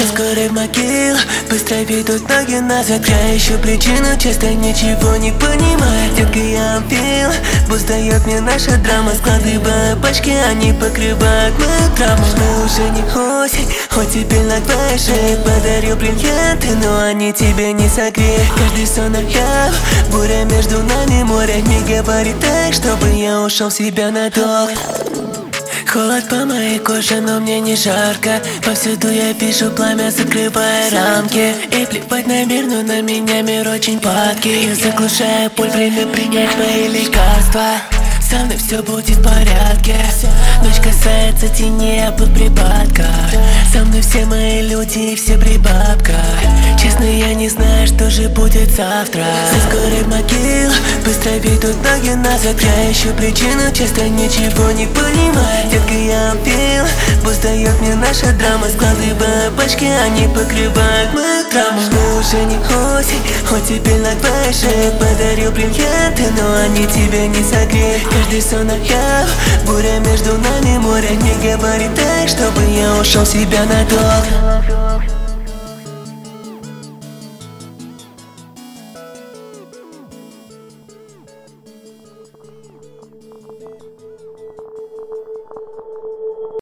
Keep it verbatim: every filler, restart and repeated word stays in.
скорой в могилу, быстро ведут ноги назад. Я ищу причину, часто ничего не понимаю. Детка, я пил, пусть дает мне наша драма. Складывая пачки, они покрывают мою травму. Мы уже не осень, хоть теперь на твоей шее. Подарю бриллианты, но они тебе не согреют. Каждый сон я, буря между нами, море. Не говори так, чтобы я ушел в себя надолго. Холод по моей коже, но мне не жарко. Повсюду я вижу пламя, закрывая рамки. И плевать на мир, но на меня мир очень падкий. Я заглушаю боль, время принять мои лекарства. Со мной все будет в порядке. Ночь касается теней, я под припадком. Со мной все мои люди и все при бабках. Честно, я не знаю, что же будет завтра. За скорой в могилу, быстро ведут ноги назад. Я ищу причину, часто ничего не понимаю. Детка, я пил, пусть дает мне наша драма. Складывая пачки, они покрывают мою травму. Мы уже не осень, хоть теперь на твоей шее. Подарю бриллианты, но они тебя не согреют. Каждый сон я, буря между нами, море. Не говори так, чтобы я ушел в себя надолго.